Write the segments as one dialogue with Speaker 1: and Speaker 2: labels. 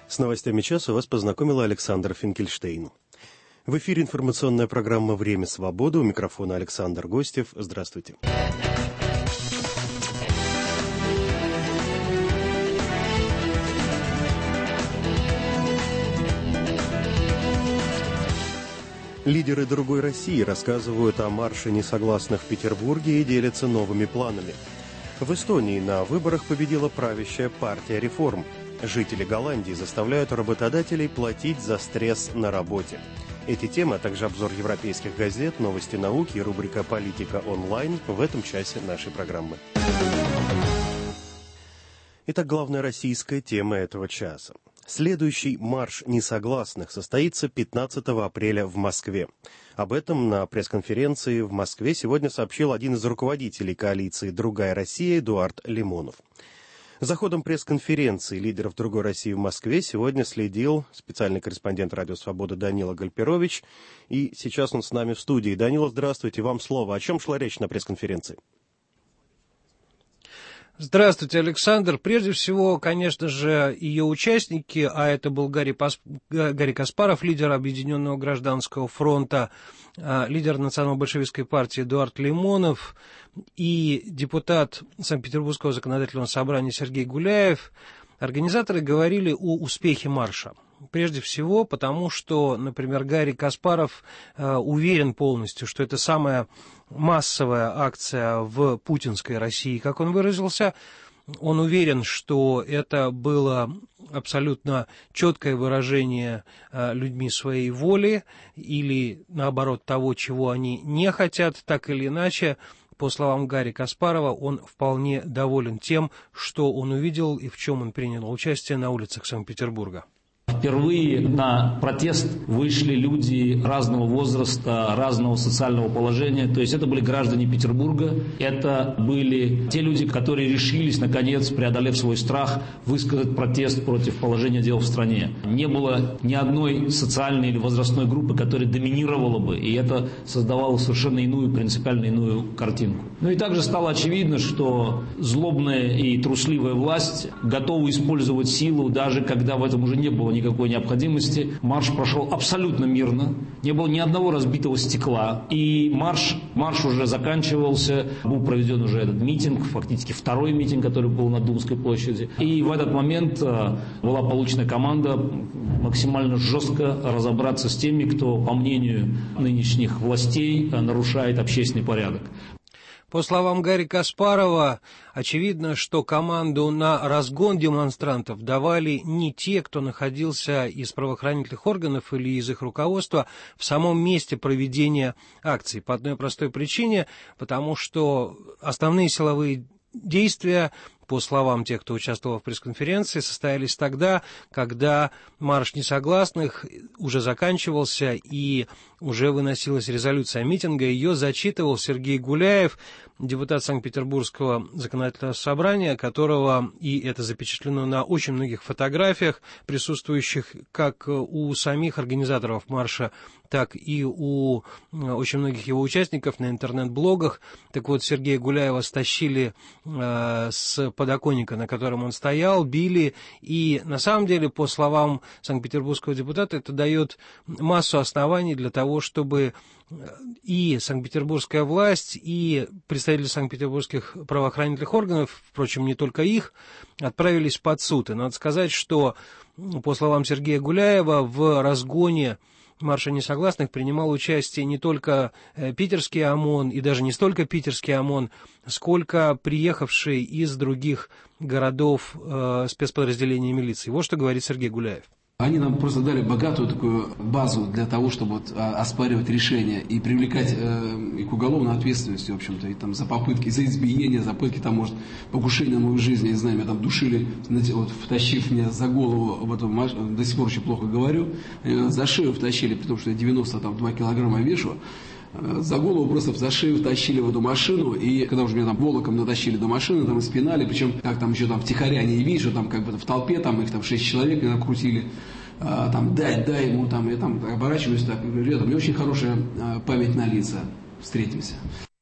Speaker 1: С новостями часа вас познакомила Александр Финкельштейн. В эфире информационная программа «Время свободы». У микрофона Александр Гостев. Здравствуйте. Лидеры другой России рассказывают о марше несогласных в Петербурге и делятся новыми планами. В Эстонии на выборах победила правящая партия реформ. Жители Голландии заставляют работодателей платить за стресс на работе. Эти темы, а также обзор европейских газет, новости науки и рубрика «Политика онлайн» в этом часе нашей программы. Итак, главная российская тема этого часа. Следующий марш несогласных состоится 15 апреля в Москве. Об этом на пресс-конференции в Москве сегодня сообщил один из руководителей коалиции «Другая Россия» Эдуард Лимонов. За ходом пресс-конференции лидеров «Другой России» в Москве сегодня следил специальный корреспондент «Радио Свобода» Данила Гальперович. И сейчас он с нами в студии. Данила, здравствуйте, вам слово. О чем шла речь на пресс-конференции?
Speaker 2: Здравствуйте, Александр. Прежде всего, конечно же, ее участники, а это был Гарри Каспаров, лидер Объединенного гражданского фронта, лидер национал-большевистской партии Эдуард Лимонов и депутат Санкт-Петербургского законодательного собрания Сергей Гуляев. Организаторы говорили о успехе марша. Прежде всего, потому что, например, Гарри Каспаров уверен полностью, что это самая массовая акция в путинской России, как он выразился. Он уверен, что это было абсолютно четкое выражение людьми своей воли или, наоборот, того, чего они не хотят, так или иначе. По словам Гарри Каспарова, он вполне доволен тем, что он увидел и в чем он принял участие на улицах Санкт-Петербурга.
Speaker 3: Впервые на протест вышли люди разного возраста, разного социального положения. То есть это были граждане Петербурга, это были те люди, которые решились, наконец, преодолев свой страх, высказать протест против положения дел в стране. Не было ни одной социальной или возрастной группы, которая доминировала бы, и это создавало совершенно иную, принципиально иную картинку. Ну и также стало очевидно, что злобная и трусливая власть готова использовать силу, даже когда в этом уже не было никакой необходимости. Марш прошел абсолютно мирно, не было ни одного разбитого стекла, и марш уже заканчивался, был проведен уже этот митинг, фактически второй митинг, который был на Думской площади, и в этот момент была получена команда максимально жестко разобраться с теми, кто, по мнению нынешних властей, нарушает общественный порядок.
Speaker 2: По словам Гарри Каспарова, очевидно, что команду на разгон демонстрантов давали не те, кто находился из правоохранительных органов или из их руководства в самом месте проведения акции. По одной простой причине, потому что основные силовые действия, по словам тех, кто участвовал в пресс-конференции, состоялись тогда, когда марш несогласных уже заканчивался и уже выносилась резолюция митинга. Ее зачитывал Сергей Гуляев, депутат Санкт-Петербургского законодательного собрания, которого, и это запечатлено на очень многих фотографиях, присутствующих как у самих организаторов марша, так и у очень многих его участников на интернет-блогах. Так вот, Сергея Гуляева стащили с подоконника, на котором он стоял, били. И на самом деле, по словам санкт-петербургского депутата, это дает массу оснований для того, чтобы и санкт-петербургская власть, и представители санкт-петербургских правоохранительных органов, впрочем, не только их, отправились под суд. И надо сказать, что, по словам Сергея Гуляева, в разгоне марша несогласных принимал участие не только питерский ОМОН, и даже не столько питерский ОМОН, сколько приехавшие из других городов спецподразделения милиции. Вот что говорит Сергей Гуляев.
Speaker 4: Они нам просто дали богатую такую базу для того, чтобы оспаривать решения и привлекать и к уголовной ответственности, в общем-то, и там за попытки, за избиение, за попытки, там, может, покушения на мою жизнь, я не знаю, меня там душили, вот, втащив меня за голову в эту машину, до сих пор еще плохо говорю, за шею втащили, потому что я 92 килограмма вешу. За голову просто за шею втащили в эту машину, и когда уже меня там волоком натащили до машины, там и спинали, причем как там еще там втихаря не видишь, что там как бы в толпе, там их там 6 человек меня крутили, там дай ему, там я там оборачиваюсь, так, говорю, ребята, у меня очень хорошая память на лица, встретимся.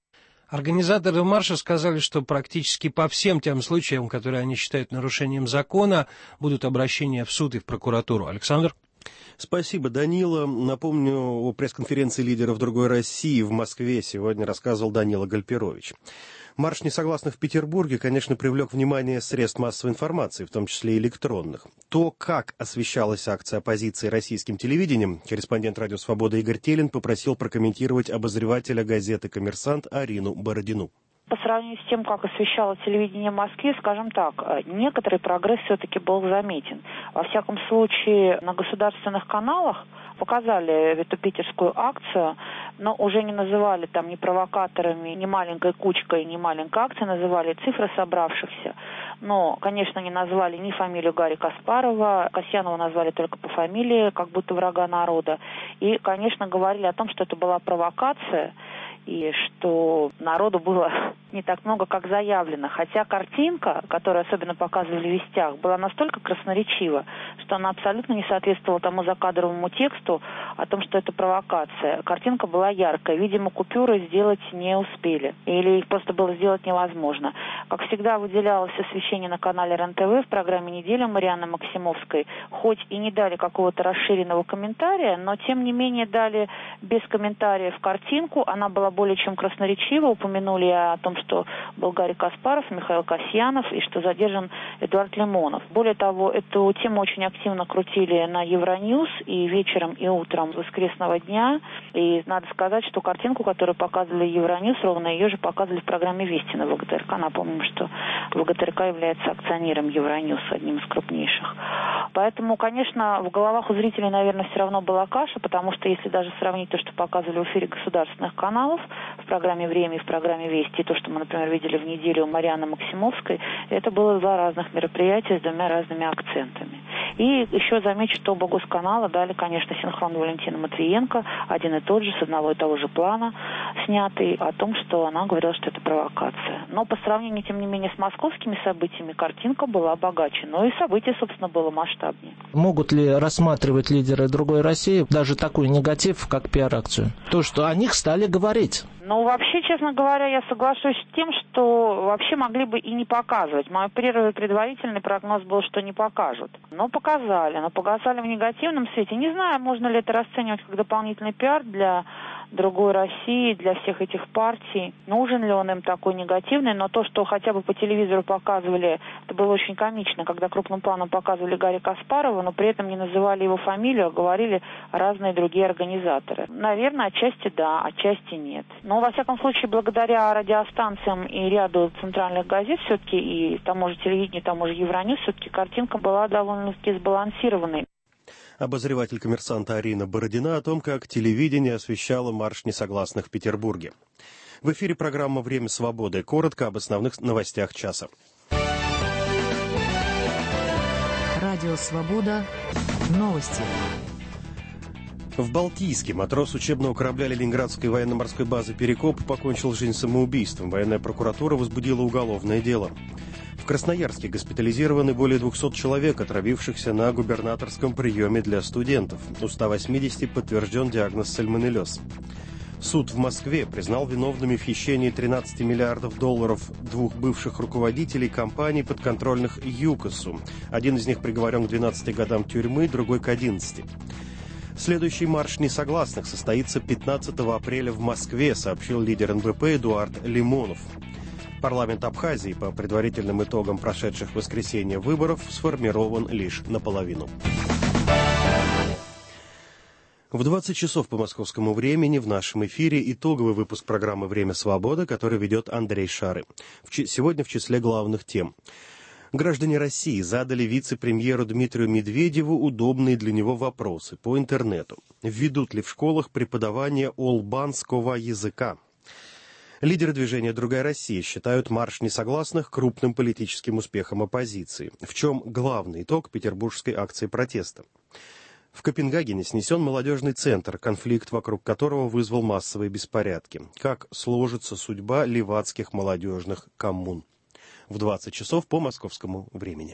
Speaker 2: Организаторы марша сказали, что практически по всем тем случаям, которые они считают нарушением закона, будут обращения в суд и в прокуратуру. Александр?
Speaker 1: Спасибо, Данила. Напомню, о пресс-конференции лидеров «Другой России» в Москве сегодня рассказывал Данила Гальперович. Марш несогласных в Петербурге, конечно, привлек внимание средств массовой информации, в том числе и электронных. То, как освещалась акция оппозиции российским телевидением, корреспондент «Радио Свобода» Игорь Телин попросил прокомментировать обозревателя газеты «Коммерсант» Арину Бородину.
Speaker 5: По сравнению с тем, как освещало телевидение в Москве, скажем так, некоторый прогресс все-таки был заметен. Во всяком случае, на государственных каналах показали эту питерскую акцию, но уже не называли там ни провокаторами, ни маленькой кучкой, ни маленькой акцией, называли цифры собравшихся. Но, конечно, не назвали ни фамилию Гарри Каспарова, Касьянова назвали только по фамилии, как будто врага народа. И, конечно, говорили о том, что это была провокация, и что народу было не так много, как заявлено. Хотя картинка, которую особенно показывали в «Вестях», была настолько красноречива, что она абсолютно не соответствовала тому закадровому тексту о том, что это провокация. Картинка была яркая. Видимо, купюры сделать не успели. Или их просто было сделать невозможно. Как всегда, выделялось освещение на канале РЕН-ТВ в программе «Неделя» Марианны Максимовской. Хоть и не дали какого-то расширенного комментария, но, тем не менее, дали без комментариев картинку. Она была более чем красноречиво. Упомянули о том, что был Гарри Каспаров, Михаил Касьянов и что задержан Эдуард Лимонов. Более того, эту тему очень активно крутили на Евроньюз и вечером, и утром воскресного дня. И надо сказать, что картинку, которую показывали Евроньюз, ровно ее же показывали в программе «Вести» на ВГТРК. Напомним, что ВГТРК является акционером Евроньюз, одним из крупнейших. Поэтому, конечно, в головах у зрителей, наверное, все равно была каша, потому что если даже сравнить то, что показывали в эфире государственных каналов, в программе «Время» и в программе «Вести», и то, что мы, например, видели в «Неделю» у Марианны Максимовской, это было два разных мероприятия с двумя разными акцентами. И еще замечу, что оба госканала дали, конечно, синхрон Валентина Матвиенко, один и тот же, с одного и того же плана, снятый, о том, что она говорила, что это провокация. Но по сравнению, тем не менее, с московскими событиями, картинка была богаче. Но и событие, собственно, было масштабнее.
Speaker 6: Могут ли рассматривать лидеры «Другой России» даже такой негатив, как пиар-акцию? То, что о них стали говорить.
Speaker 5: Ну, вообще, честно говоря, я соглашусь с тем, что вообще могли бы и не показывать. Мой первый предварительный прогноз был, что не покажут. Но показали в негативном свете. Не знаю, можно ли это расценивать как дополнительный пиар для «Другой России», для всех этих партий. Нужен ли он им такой негативный? Но то, что хотя бы по телевизору показывали, это было очень комично, когда крупным планом показывали Гарри Каспарова, но при этом не называли его фамилию, а говорили разные другие организаторы. Наверное, отчасти да, отчасти нет. Но, во всяком случае, благодаря радиостанциям и ряду центральных газет, все-таки и тому же телевидению, тому же Евроньюз, все-таки картинка была довольно-таки сбалансированной.
Speaker 1: Обозреватель «Коммерсанта» Арина Бородина о том, как телевидение освещало марш несогласных в Петербурге. В эфире программа «Время свободы». Коротко об основных новостях часа.
Speaker 7: Радио «Свобода». Новости.
Speaker 1: В Балтийске матрос учебного корабля Ленинградской военно-морской базы «Перекоп» покончил жизнь самоубийством. Военная прокуратура возбудила уголовное дело. В Красноярске госпитализированы более 200 человек, отравившихся на губернаторском приеме для студентов. У 180 подтвержден диагноз сальмонеллез. Суд в Москве признал виновными в хищении 13 миллиардов долларов двух бывших руководителей компаний, подконтрольных ЮКОСу. Один из них приговорен к 12 годам тюрьмы, другой к 11. Следующий марш несогласных состоится 15 апреля в Москве, сообщил лидер НБП Эдуард Лимонов. Парламент Абхазии по предварительным итогам прошедших в воскресенье выборов сформирован лишь наполовину. В 20 часов по московскому времени в нашем эфире итоговый выпуск программы «Время свободы», который ведет Андрей Шары. Сегодня в числе главных тем. Граждане России задали вице-премьеру Дмитрию Медведеву удобные для него вопросы по интернету. Введут ли в школах преподавание албанского языка? Лидеры движения «Другая Россия» считают марш несогласных крупным политическим успехом оппозиции. В чем главный итог петербургской акции протеста? В Копенгагене снесен молодежный центр, конфликт вокруг которого вызвал массовые беспорядки. Как сложится судьба ливадских молодежных коммун? В 20 часов по московскому времени.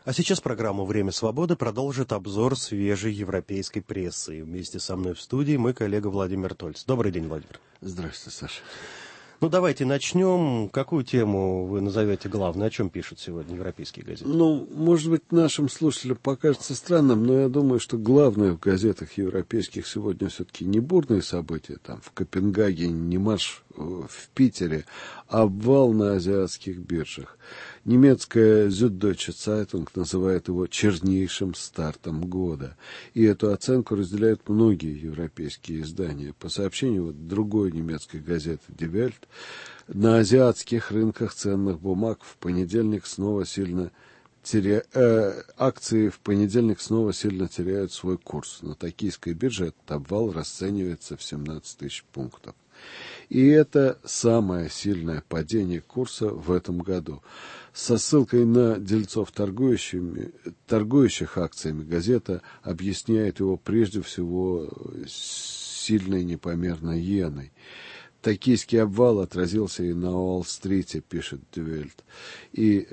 Speaker 1: А сейчас программу «Время свободы» продолжит обзор свежей европейской прессы. И вместе со мной в студии мой коллега Владимир Тольц. Добрый день, Владимир.
Speaker 8: Здравствуйте, Саша.
Speaker 1: Ну, давайте начнем. Какую тему вы назовете главной? О чем пишут сегодня европейские газеты?
Speaker 8: Ну, может быть, нашим слушателям покажется странным, но я думаю, что главное в газетах европейских сегодня все-таки не бурные события, там, в Копенгагене, не марш в Питере, а обвал на азиатских биржах. Немецкая Süddeutsche Zeitung называет его чернейшим стартом года. И эту оценку разделяют многие европейские издания. По сообщению другой немецкой газеты Die Welt, на азиатских рынках ценных бумаг в понедельник снова сильно акции в понедельник снова сильно теряют свой курс. На токийской бирже этот обвал расценивается в 17 тысяч пунктов. И это самое сильное падение курса в этом году. Со ссылкой на дельцов, торгующих акциями, газета объясняет его прежде всего сильной непомерной иеной. Токийский обвал отразился и на Уолл-стрите, пишет Die Welt. И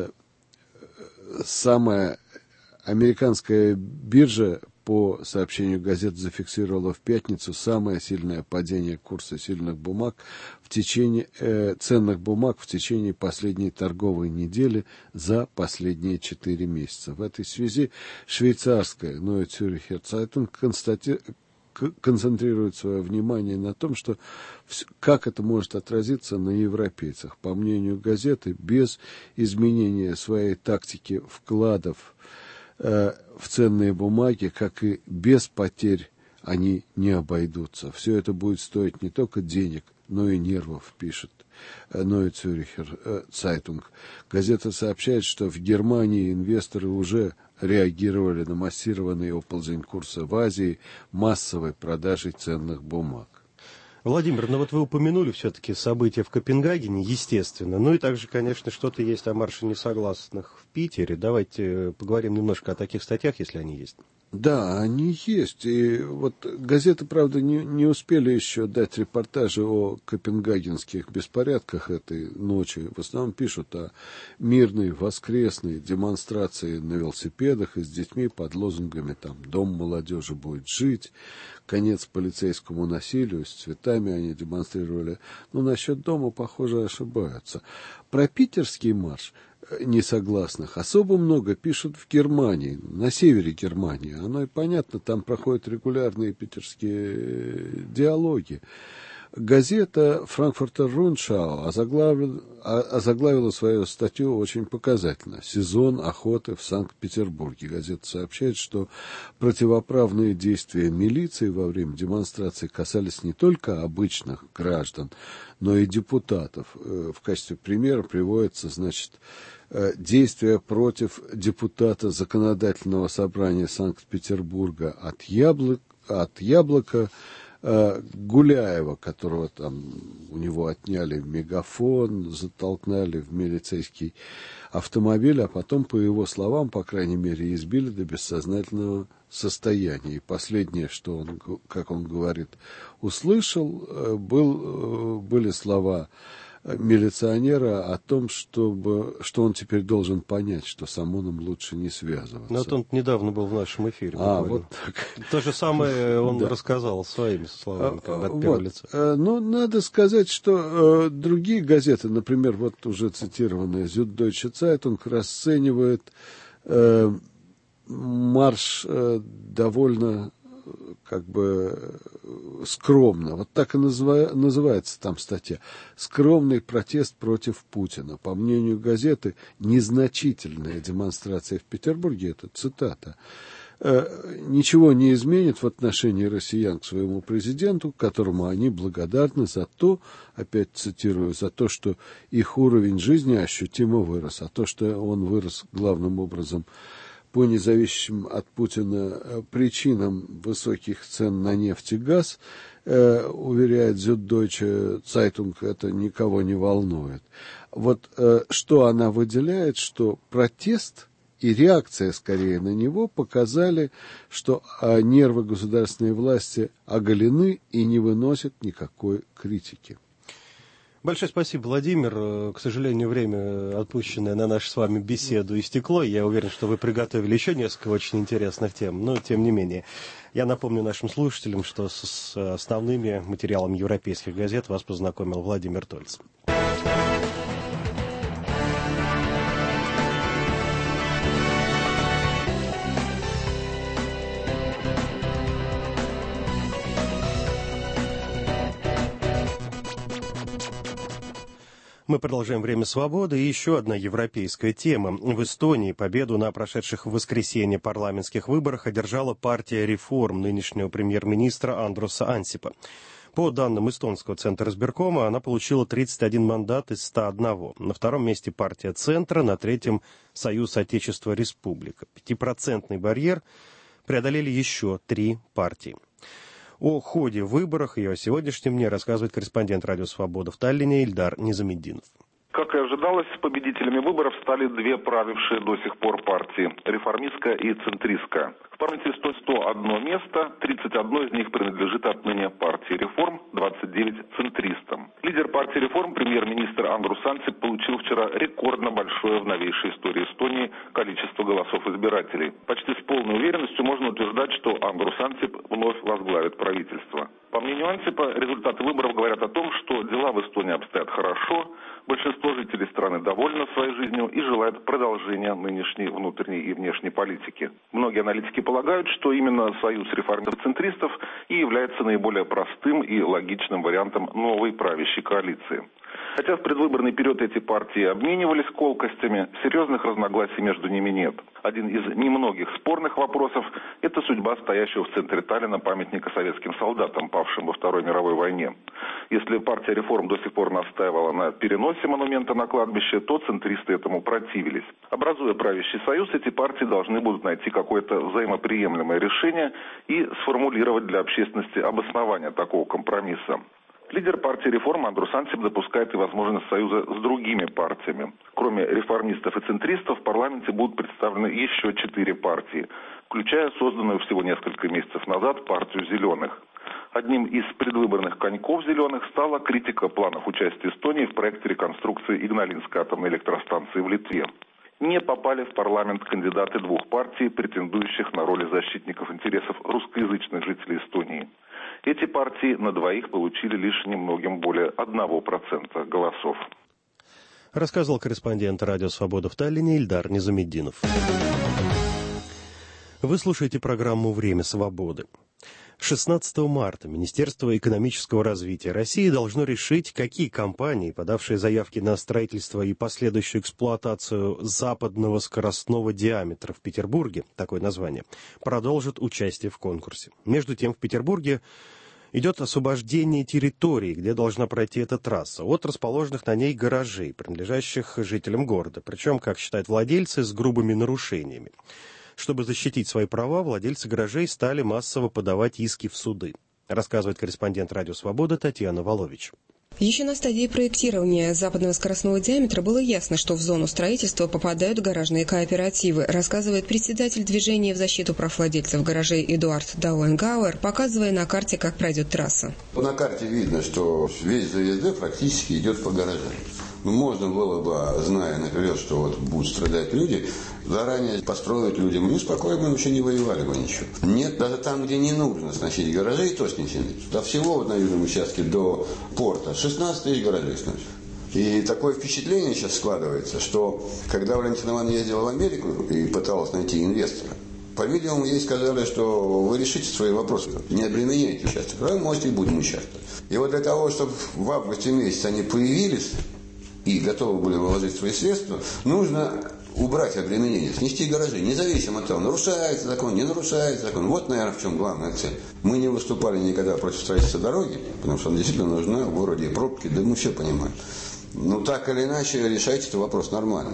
Speaker 8: самая американская биржа, по сообщению газет, зафиксировала в пятницу самое сильное падение курса ценных бумаг в течение последней торговой недели за последние 4 месяца. В этой связи швейцарская Neue Zürcher Zeitung концентрирует свое внимание на том, что как это может отразиться на европейцах. По мнению газеты, без изменения своей тактики вкладов в ценные бумаги, как и без потерь, они не обойдутся. Все это будет стоить не только денег, но и нервов, пишет Neue Zürcher Zeitung. Газета сообщает, что в Германии инвесторы уже реагировали на массированный оползень курса в Азии массовой продажей ценных бумаг.
Speaker 1: Владимир, ну вот вы упомянули все-таки события в Копенгагене, естественно. Ну и также, конечно, что-то есть о марше несогласных в Питере. Давайте поговорим немножко о таких статьях, если они есть.
Speaker 8: Да, они есть. И вот газеты, правда, не успели еще дать репортажи о копенгагенских беспорядках этой ночи. В основном пишут о мирной воскресной демонстрации на велосипедах и с детьми под лозунгами там «Дом молодежи будет жить», «Конец полицейскому насилию», с цветами они демонстрировали. Но насчет дома, похоже, ошибаются. Про питерский марш несогласных особо много пишут в Германии, на севере Германии. Оно и понятно, там проходят регулярные питерские диалоги. Газета Frankfurter Rundschau озаглавила свою статью очень показательно. «Сезон охоты в Санкт-Петербурге». Газета сообщает, что противоправные действия милиции во время демонстрации касались не только обычных граждан, но и депутатов. В качестве примера приводится, действия против депутата Законодательного собрания Санкт-Петербурга от Яблока Гуляева, которого там у него отняли мегафон, затолкнули в милицейский автомобиль, а потом, по его словам, по крайней мере, избили до бессознательного состояния. И последнее, что он, как он говорит, услышал, были слова милиционера о том, что он теперь должен понять, что с ОМОНом лучше не связываться.
Speaker 1: Ну, вот он недавно был в нашем эфире.
Speaker 8: Вот так.
Speaker 1: То же самое он рассказал своими словами, от первого лица.
Speaker 8: Ну, надо сказать, что другие газеты, например, вот уже цитированная Süddeutsche Zeitung, расценивает марш довольно скромно. Вот так и называется там статья. «Скромный протест против Путина». По мнению газеты, незначительная демонстрация в Петербурге, это цитата, ничего не изменит в отношении россиян к своему президенту, которому они благодарны за то, опять цитирую, за то, что их уровень жизни ощутимо вырос, а то, что он вырос главным образом по независимым от Путина причинам высоких цен на нефть и газ, уверяет Süddeutsche Zeitung, это никого не волнует. Вот что она выделяет, что протест и реакция скорее на него показали, что нервы государственной власти оголены и не выносят никакой критики.
Speaker 1: Ну, вот, Владимир, вы упомянули, что в Копенгагене, естественно, события в марше несогласных. В Питере, давайте поговорим немножко о таких статьях, если они есть. Большое спасибо, Владимир. К сожалению, время, отпущенное на нашу с вами беседу, истекло. Я уверен, что вы приготовили еще несколько очень интересных тем, но тем не менее. Я напомню нашим слушателям, что с основными материалами европейских газет вас познакомил Владимир Тольц. Мы продолжаем «Время свободы» и еще одна европейская тема. В Эстонии победу на прошедших в воскресенье парламентских выборах одержала партия «Реформ» нынешнего премьер-министра Андруса Ансипа. По данным эстонского центра избиркома, она получила 31 мандат из 101. На втором месте партия «Центра», на третьем «Союз Отечества Республика». 5% барьер преодолели еще 3 партии. О ходе выборов и о сегодняшнем дне рассказывает корреспондент «Радио Свобода» в Таллине Ильдар Низамеддинов.
Speaker 9: Как и ожидалось, победителями выборов стали две правившие до сих пор партии – реформистская и центристская. В парламенте 101 место, 31 из них принадлежит отныне партии «Реформ», 29 – центристам. Лидер партии «Реформ», премьер-министр Андрус Ансип, получил вчера рекордно большое в новейшей истории Эстонии количество голосов избирателей. Почти с полной уверенностью можно утверждать, что Андрус Ансип вновь возглавит правительство. По мнению Ансипа, результаты выборов говорят о том, что дела в Эстонии обстоят хорошо, большинство жителей страны довольны своей жизнью и желают продолжения нынешней внутренней и внешней политики. Многие аналитики полагают, что именно союз реформистов-центристов и является наиболее простым и логичным вариантом новой правящей коалиции. Хотя в предвыборный период эти партии обменивались колкостями, серьезных разногласий между ними нет. Один из немногих спорных вопросов – это судьба стоящего в центре Таллина памятника советским солдатам, павшим во Второй мировой войне. Если партия «Реформ» до сих пор настаивала на переносе монумента на кладбище, то центристы этому противились. Образуя правящий союз, эти партии должны будут найти какое-то взаимоприемлемое решение и сформулировать для общественности обоснование такого компромисса. Лидер партии «Реформ» Андрус Ансип допускает и возможность союза с другими партиями. Кроме реформистов и центристов, в парламенте будут представлены еще 4 партии, включая созданную всего несколько месяцев назад партию «Зеленых». Одним из предвыборных коньков «Зеленых» стала критика планов участия Эстонии в проекте реконструкции Игналинской атомной электростанции в Литве. Не попали в парламент кандидаты двух партий, претендующих на роли защитников интересов русскоязычных жителей Эстонии. Эти партии на двоих получили лишь немногим более 1% голосов.
Speaker 1: Рассказывал корреспондент «Радио Свобода» в Таллине Ильдар Низамеддинов. Вы слушаете программу «Время свободы». 16 марта Министерство экономического развития России должно решить, какие компании, подавшие заявки на строительство и последующую эксплуатацию западного скоростного диаметра в Петербурге, такое название, продолжат участие в конкурсе. Между тем, в Петербурге идет освобождение территории, где должна пройти эта трасса, от расположенных на ней гаражей, принадлежащих жителям города, причем, как считают владельцы, с грубыми нарушениями. Чтобы защитить свои права, владельцы гаражей стали массово подавать иски в суды, рассказывает корреспондент «Радио Свобода» Татьяна Волович.
Speaker 10: Еще на стадии проектирования западного скоростного диаметра было ясно, что в зону строительства попадают гаражные кооперативы, рассказывает председатель движения в защиту прав владельцев гаражей Эдуард Дауэнгауэр, показывая на карте, как пройдет трасса.
Speaker 11: На карте видно, что весь ЗСД практически идет по гаражам. Можно было бы, зная наперед, что вот будут страдать люди, заранее построить людям, мы спокойно вообще не воевали бы ничего. Нет, даже там, где не нужно сносить гаражи, то снесены. До всего вот на южном участке до порта 16 тысяч гаражей сносят. И такое впечатление сейчас складывается, что когда Валентин Ивановна ездила в Америку и пыталась найти инвестора, по-видимому, ей сказали, что вы решите свои вопросы, не обременяйте участок, вы можете и будем участвовать. И вот для того, чтобы в августе месяце они появились и готовы были вложить свои средства, нужно убрать обременение, снести гаражи, независимо от того, нарушается закон, не нарушается закон. Вот, наверное, в чем главная цель. Мы не выступали никогда против строительства дороги, потому что она действительно нужна в городе, пробки, да мы все понимаем. Но так или иначе решайте этот вопрос нормально.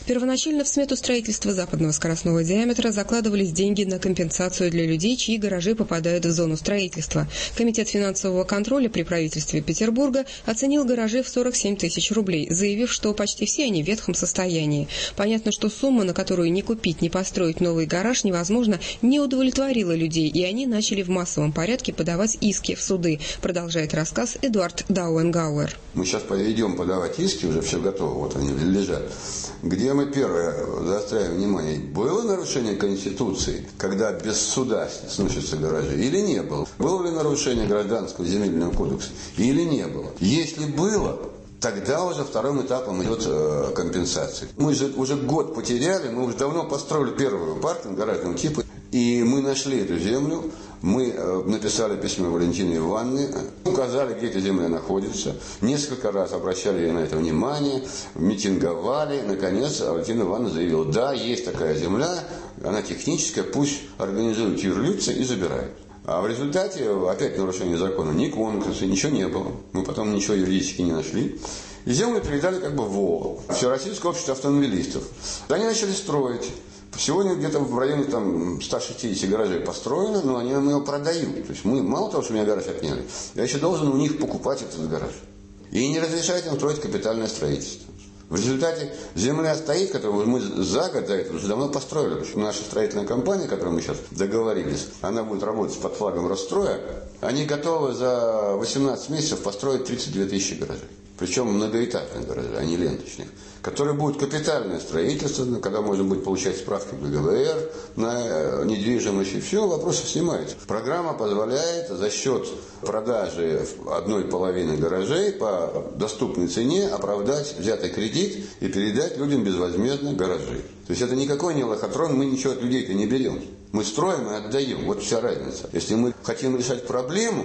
Speaker 10: Первоначально в смету строительства западного скоростного диаметра закладывались деньги на компенсацию для людей, чьи гаражи попадают в зону строительства. Комитет финансового контроля при правительстве Петербурга оценил гаражи в 47 тысяч рублей, заявив, что почти все они в ветхом состоянии. Понятно, что сумма, на которую ни купить, ни построить новый гараж невозможно, не удовлетворила людей, и они начали в массовом порядке подавать иски в суды, продолжает рассказ Эдуард Дауенгауэр.
Speaker 11: Мы сейчас пойдем подавать иски, уже все готово, вот они лежат. Где мы первое заостряем внимание, было нарушение Конституции, когда без суда сносятся гаражи, или не было? Было ли нарушение Гражданского земельного кодекса, или не было? Если было, тогда уже вторым этапом идет компенсация. Мы же уже год потеряли, мы уже давно построили первый паркинг гаражного типа, и мы нашли эту землю. Мы написали письмо Валентине Ивановне, указали, где эта земля находится. Несколько раз обращали на это внимание, митинговали. Наконец, Валентина Ивановна заявила, да, есть такая земля, она техническая, пусть организуют юрлица и забирают. А в результате, опять нарушение закона, ни конкурса, ничего не было. Мы потом ничего юридически не нашли. И землю передали как бы в ООО, Всероссийское общество автомобилистов. Они начали строить. Сегодня где-то в районе 160 гаражей построено, но они нам его продают. То есть мы, мало того, что меня гараж отняли, я еще должен у них покупать этот гараж. И не разрешать им строить капитальное строительство. В результате земля стоит, которую мы за год до этого уже давно построили. Потому что наша строительная компания, которой мы сейчас договорились, она будет работать под флагом Росстроя. Они готовы за 18 месяцев построить 32 тысячи гаражей. Причем многоэтапных гаражей, а не ленточных. Которые будут капитальное строительство, когда можно будет получать справки в ГВР на недвижимость, и все, вопросы снимаются. Программа позволяет за счет продажи 1/2 гаражей по доступной цене оправдать взятый кредит и передать людям безвозмездно гаражи. То есть это никакой не лохотрон, мы ничего от людей-то не берем. Мы строим и отдаем. Вот вся разница. Если мы хотим решать проблему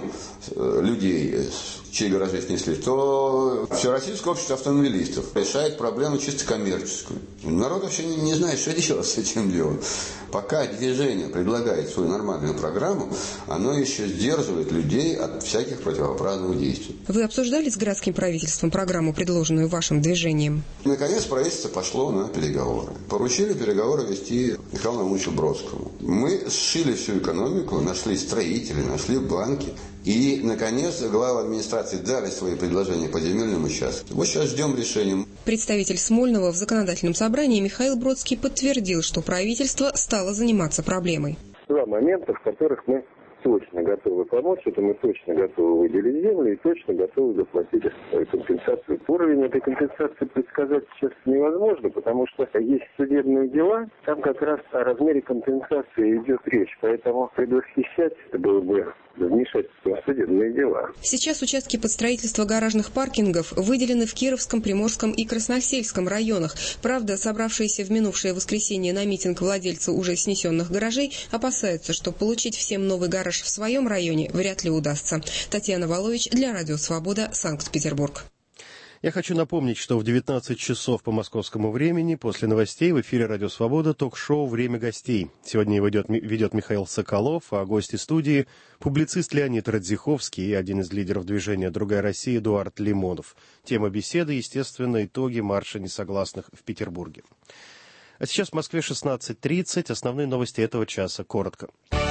Speaker 11: людей, чьи гаражи снесли, то Всероссийское общество автомобилистов решает проблему чисто коммерческую. Народ вообще не знает, что делать с этим делом. Пока движение предлагает свою нормальную программу, оно еще сдерживает людей от всяких противоправных действий.
Speaker 10: Вы обсуждали с городским правительством программу, предложенную вашим движением?
Speaker 11: Наконец правительство пошло на переговоры. Поручили переговоры вести Михаилу Наумовичу Бродскому. Мы сшили всю экономику, нашли строителей, нашли банки. И, наконец, главы администрации дали свои предложения по земельным участкам. Вот сейчас ждем решения.
Speaker 10: Представитель Смольного в законодательном собрании Михаил Бродский подтвердил, что правительство стало заниматься проблемой.
Speaker 12: Два момента, в которых мы точно готовы помочь, это мы точно готовы выделить землю и точно готовы заплатить компенсацию. Уровень этой компенсации предсказать сейчас невозможно, потому что есть судебные дела, там как раз о размере компенсации идет речь, поэтому предвосхищать это было бы вмешательство в судебные дела.
Speaker 10: Сейчас участки под строительство гаражных паркингов выделены в Кировском, Приморском и Красносельском районах. Правда, собравшиеся в минувшее воскресенье на митинг владельцы уже снесенных гаражей опасаются, что получить всем новый гараж в своем районе вряд ли удастся. Татьяна Волович для Радио Свобода, Санкт-Петербург.
Speaker 1: Я хочу напомнить, что в 19 часов по московскому времени после новостей в эфире «Радио Свобода» ток-шоу «Время гостей». Сегодня его ведет Михаил Соколов, а гости студии – публицист Леонид Радзиховский и один из лидеров движения «Другая Россия» Эдуард Лимонов. Тема беседы, естественно, итоги марша несогласных в Петербурге. А сейчас в Москве 16:30. Основные новости этого часа. Коротко.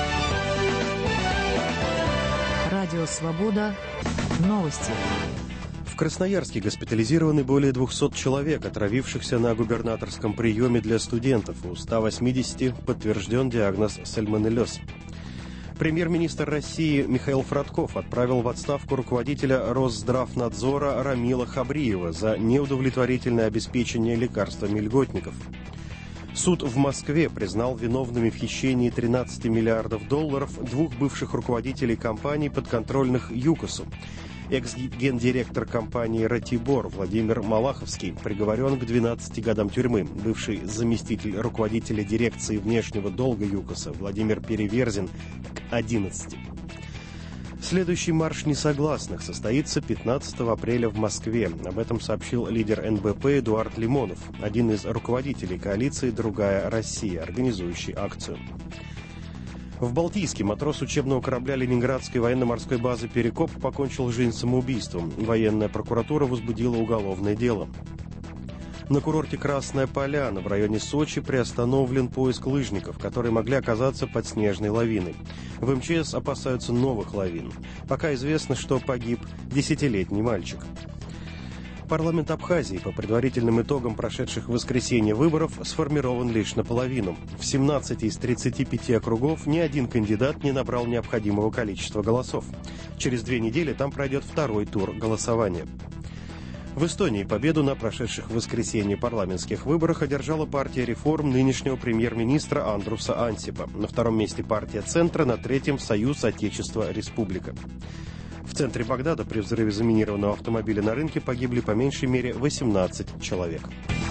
Speaker 7: Радио Свобода. Новости.
Speaker 1: В Красноярске госпитализированы более 200 человек, отравившихся на губернаторском приеме для студентов. У 180 подтвержден диагноз сальмонеллез. Премьер-министр России Михаил Фродков отправил в отставку руководителя Росздравнадзора Рамила Хабриева за неудовлетворительное обеспечение лекарствами льготников. Суд в Москве признал виновными в хищении 13 миллиардов долларов двух бывших руководителей компаний, подконтрольных ЮКОСу. Экс-гендиректор компании «Ратибор» Владимир Малаховский приговорен к 12 годам тюрьмы. Бывший заместитель руководителя дирекции внешнего долга ЮКОСа Владимир Переверзин к 11. Следующий марш несогласных состоится 15 апреля в Москве. Об этом сообщил лидер НБП Эдуард Лимонов, один из руководителей коалиции «Другая Россия», организующей акцию. В Балтийске матрос учебного корабля Ленинградской военно-морской базы «Перекоп» покончил жизнь самоубийством. Военная прокуратура возбудила уголовное дело. На курорте Красная Поляна в районе Сочи приостановлен поиск лыжников, которые могли оказаться под снежной лавиной. В МЧС опасаются новых лавин. Пока известно, что погиб 10-летний мальчик. Парламент Абхазии по предварительным итогам прошедших в воскресенье выборов сформирован лишь наполовину. В 17 из 35 округов ни один кандидат не набрал необходимого количества голосов. Через 2 недели там пройдет второй тур голосования. В Эстонии победу на прошедших в воскресенье парламентских выборах одержала партия реформ нынешнего премьер-министра Андруса Ансипа. На втором месте партия Центра, на третьем Союз Отечества Республика. В центре Багдада при взрыве заминированного автомобиля на рынке погибли по меньшей мере 18 человек.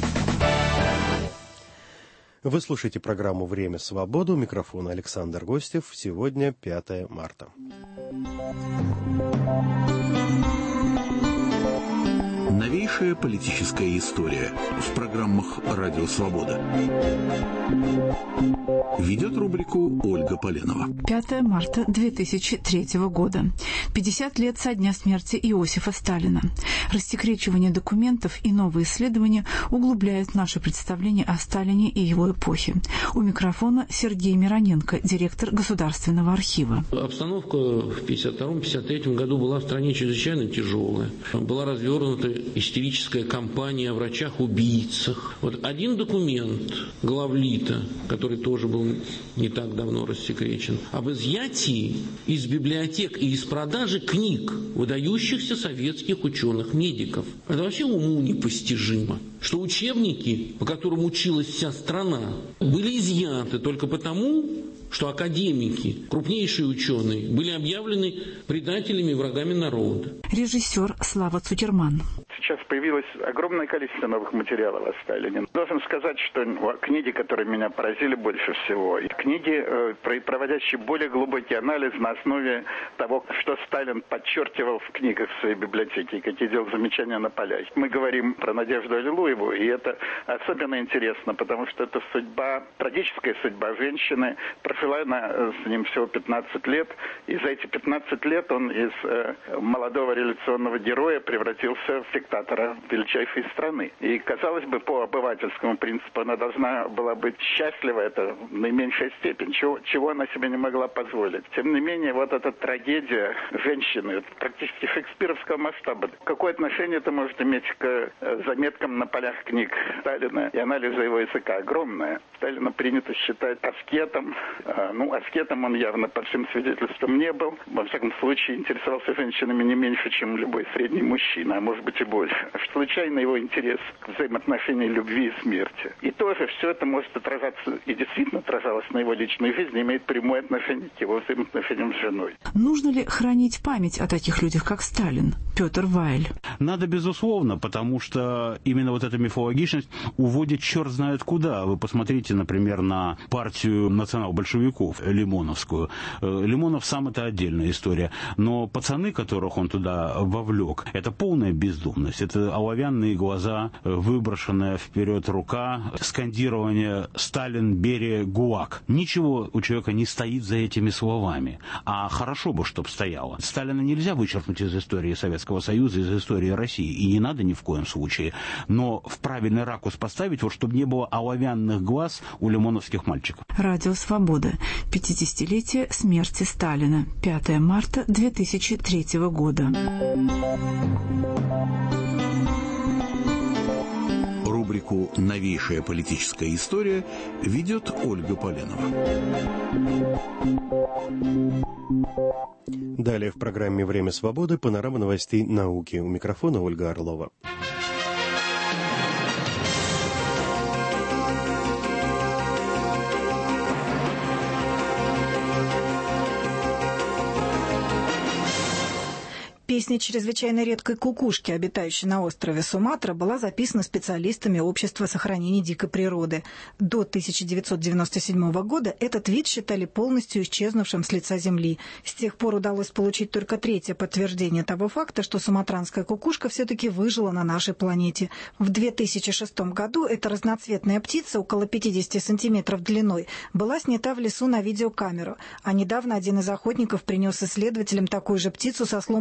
Speaker 1: Вы слушаете программу «Время свободы». У микрофона Александр Гостев. Сегодня 5 марта.
Speaker 13: Новейшая политическая история в программах «Радио Свобода». Ведет рубрику Ольга Поленова.
Speaker 14: 5 марта 2003 года. 50 лет со дня смерти Иосифа Сталина. Рассекречивание документов и новые исследования углубляют наше представление о Сталине и его эпохе. У микрофона Сергей Мироненко, директор Государственного архива.
Speaker 15: Обстановка в 1952-1953 году была в стране чрезвычайно тяжелая. Была развернута истерическая кампания о врачах-убийцах. Вот один документ главлита, который тоже был не так давно рассекречен, об изъятии из библиотек и из продажи книг выдающихся советских ученых-медиков. Это вообще уму непостижимо, что учебники, по которым училась вся страна, были изъяты только потому, что академики, крупнейшие ученые, были объявлены предателями и врагами народа.
Speaker 14: Режиссер Слава Цукерман.
Speaker 16: Сейчас появилось огромное количество новых материалов о Сталине. Должен сказать, что книги, которые меня поразили больше всего, и книги, проводящие более глубокий анализ на основе того, что Сталин подчеркивал в книгах в своей библиотеке, и какие делал замечания на полях. Мы говорим про Надежду Аллилуеву, и это особенно интересно, потому что это судьба, трагическая судьба женщины. Прожила она с ним всего 15 лет, и за эти 15 лет он из молодого революционного героя превратился в диктатора величайшей страны. И, казалось бы, по обывательскому принципу она должна была быть счастлива, это в наименьшей степени, чего она себе не могла позволить. Тем не менее, вот эта трагедия женщины, практически шекспировского масштаба, какое отношение это может иметь к заметкам на полях книг Сталина и анализу его языка? Огромное. Сталина принято считать аскетом. Аскетом он явно по всем свидетельствам не был. Во всяком случае, интересовался женщинами не меньше, чем любой средний мужчина, а может быть и больше. Случайно его интерес к взаимоотношению любви и смерти. И тоже все это может отражаться, и действительно отражалось на его личной жизни, имеет прямое отношение к его взаимоотношениям с женой.
Speaker 14: Нужно ли хранить память о таких людях, как Сталин? Петр Вайль.
Speaker 13: Надо, безусловно, потому что именно вот эта мифологичность уводит черт знает куда. Вы посмотрите, например, на партию национал-большевиков Лимоновскую. Лимонов сам — это отдельная история. Но пацаны, которых он туда вовлек, это полная бездумность. Это оловянные глаза, выброшенная вперед рука, скандирование «Сталин, Берия, ГУЛАГ». Ничего у человека не стоит за этими словами. А хорошо бы, чтобы стояло. Сталина нельзя вычеркнуть из истории Советского Союза, из истории России. И не надо ни в коем случае. Но в правильный ракурс поставить, вот чтобы не было оловянных глаз у лимоновских мальчиков.
Speaker 14: Радио «Свобода». 50-летие смерти Сталина. 5 марта 2003 года.
Speaker 13: Рубрику «Новейшая политическая история» ведет Ольга Поленова.
Speaker 1: Далее в программе «Время свободы» панорама новостей науки. У микрофона Ольга Орлова.
Speaker 17: Песня чрезвычайно редкой кукушки, обитающей на острове Суматра, была записана специалистами Общества сохранения дикой природы. До 1997 года этот вид считали полностью исчезнувшим с лица Земли. С тех пор удалось получить только 3-е подтверждение того факта, что суматранская кукушка все-таки выжила на нашей планете. В 2006 году эта разноцветная птица, около 50 сантиметров длиной, была снята в лесу на видеокамеру. А недавно один из охотников принес исследователям такую же птицу со сломанной лапкой,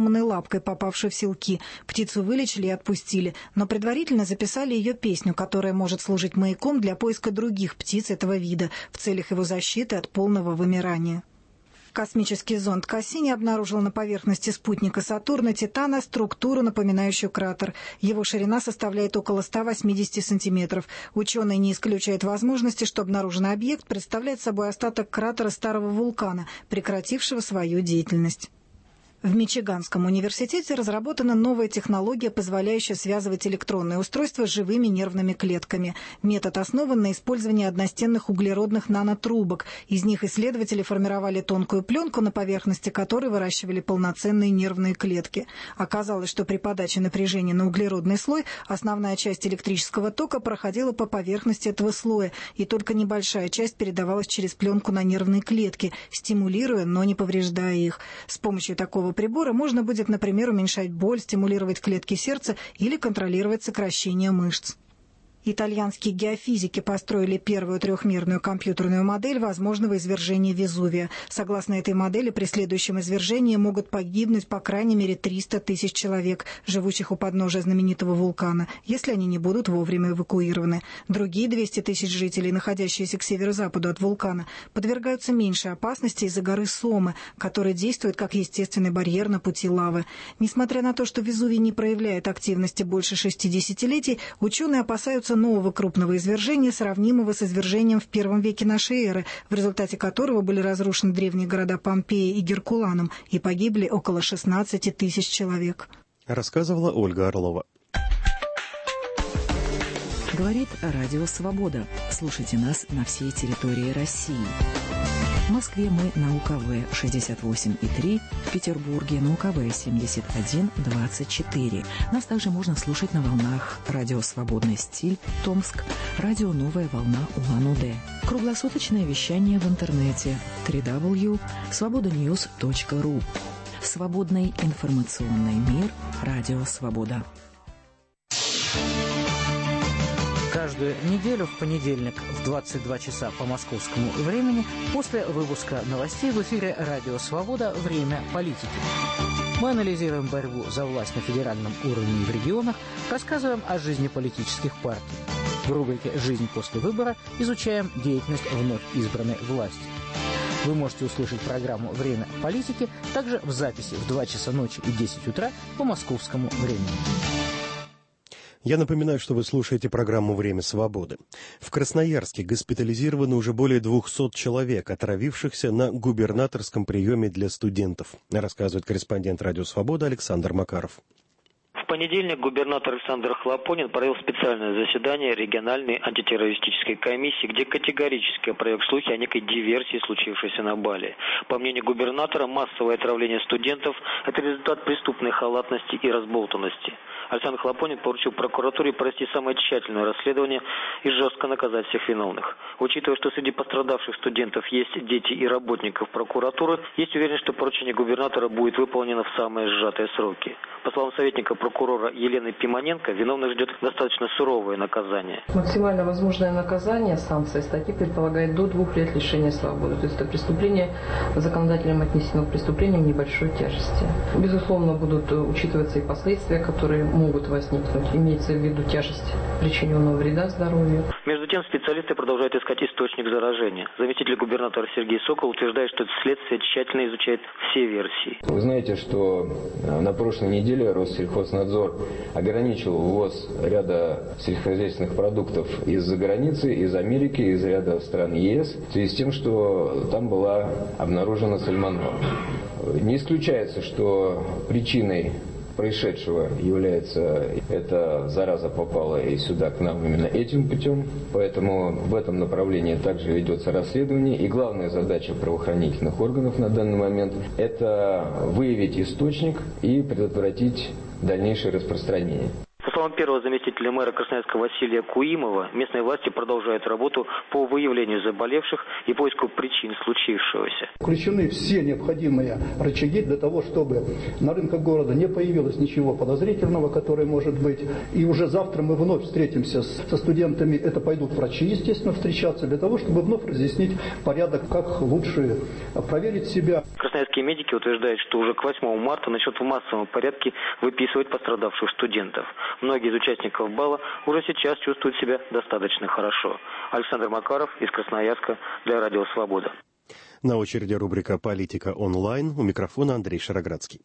Speaker 17: ошибкой попавшую в селки. Птицу вылечили и отпустили, но предварительно записали ее песню, которая может служить маяком для поиска других птиц этого вида в целях его защиты от полного вымирания. Космический зонд Кассини обнаружил на поверхности спутника Сатурна Титана структуру, напоминающую кратер. Его ширина составляет около 180 сантиметров. Ученые не исключают возможности, что обнаруженный объект представляет собой остаток кратера старого вулкана, прекратившего свою деятельность. В Мичиганском университете разработана новая технология, позволяющая связывать электронные устройства с живыми нервными клетками. Метод основан на использовании одностенных углеродных нанотрубок. Из них исследователи формировали тонкую пленку, на поверхности которой выращивали полноценные нервные клетки. Оказалось, что при подаче напряжения на углеродный слой основная часть электрического тока проходила по поверхности этого слоя, и только небольшая часть передавалась через пленку на нервные клетки, стимулируя, но не повреждая их. С помощью такого прибора можно будет, например, уменьшать боль, стимулировать клетки сердца или контролировать сокращение мышц. Итальянские геофизики построили первую трехмерную компьютерную модель возможного извержения Везувия. Согласно этой модели, при следующем извержении могут погибнуть по крайней мере 300 тысяч человек, живущих у подножия знаменитого вулкана, если они не будут вовремя эвакуированы. Другие 200 тысяч жителей, находящиеся к северо-западу от вулкана, подвергаются меньшей опасности из-за горы Сомы, которая действует как естественный барьер на пути лавы. Несмотря на то, что Везувий не проявляет активности больше 6 десятилетий, ученые опасаются нового крупного извержения, сравнимого с извержением в первом веке нашей эры, в результате которого были разрушены древние города Помпея и Геркуланум и погибли около 16 тысяч человек.
Speaker 1: Рассказывала Ольга Орлова.
Speaker 7: Говорит Радио Свобода. Слушайте нас на всей территории России. В Москве мы на УКВ 68,3, в Петербурге на УКВ 71,24. Нас также можно слушать на волнах Радио Свободный стиль, Томск, Радио Новая волна Улан-Удэ. Круглосуточное вещание в интернете www.svobodanews.ru. Свободный информационный мир. Радио Свобода.
Speaker 6: Каждую неделю в понедельник в 22 часа по московскому времени после выпуска новостей в эфире «Радио Свобода. Время политики». Мы анализируем борьбу за власть на федеральном уровне и в регионах, рассказываем о жизни политических партий. В рубрике «Жизнь после выбора» изучаем деятельность вновь избранной власти. Вы можете услышать программу «Время политики» также в записи в 2 часа ночи и 10 утра по московскому времени.
Speaker 1: Я напоминаю, что вы слушаете программу «Время свободы». В Красноярске госпитализированы уже более 200 человек, отравившихся на губернаторском приеме для студентов, рассказывает корреспондент «Радио Свобода» Александр Макаров.
Speaker 18: В понедельник губернатор Александр Хлопонин провел специальное заседание региональной антитеррористической комиссии, где категорически опроверг слухи о некой диверсии, случившейся на Бали. По мнению губернатора, массовое отравление студентов – это результат преступной халатности и разболтанности. Александр Хлопонин поручил прокуратуре провести самое тщательное расследование и жестко наказать всех виновных. Учитывая, что среди пострадавших студентов есть дети и работников прокуратуры, есть уверенность, что поручение губернатора будет выполнено в самые сжатые сроки. По словам советника прокурора Елены Пимоненко, виновных ждет достаточно суровое наказание.
Speaker 19: Максимально возможное наказание, санкция статьи предполагает до 2 лет лишения свободы. То есть это преступление законодателем отнесено к преступлениям небольшой тяжести. Безусловно, будут учитываться и последствия, которые могут возникнуть. Имеется в виду тяжесть причиненного вреда здоровью.
Speaker 18: Между тем, специалисты продолжают искать источник заражения. Заместитель губернатора Сергей Сокол утверждает, что следствие тщательно изучает все версии.
Speaker 20: Вы знаете, что на прошлой неделе Россельхознадзор ограничил ввоз ряда сельскохозяйственных продуктов из-за границы, из Америки, из ряда стран ЕС, в связи с тем, что там была обнаружена сальмонелла. Не исключается, что причиной происшедшего является, эта зараза попала и сюда к нам именно этим путем, поэтому в этом направлении также ведется расследование, и главная задача правоохранительных органов на данный момент – это выявить источник и предотвратить дальнейшее распространение.
Speaker 18: По словам первого заместителя мэра Красноярска Василия Куимова, местные власти продолжают работу по выявлению заболевших и поиску причин случившегося.
Speaker 21: Включены все необходимые рычаги для того, чтобы на рынках города не появилось ничего подозрительного, которое может быть. И уже завтра мы вновь встретимся со студентами. Это пойдут врачи, естественно, встречаться для того, чтобы вновь разъяснить порядок, как лучше проверить себя.
Speaker 18: Красноярские медики утверждают, что уже к 8 марта начнут в массовом порядке выписывать пострадавших студентов. Многие из участников бала уже сейчас чувствуют себя достаточно хорошо. Александр Макаров из Красноярска для Радио Свобода.
Speaker 1: На очереди рубрика «Политика онлайн». У микрофона Андрей Шароградский.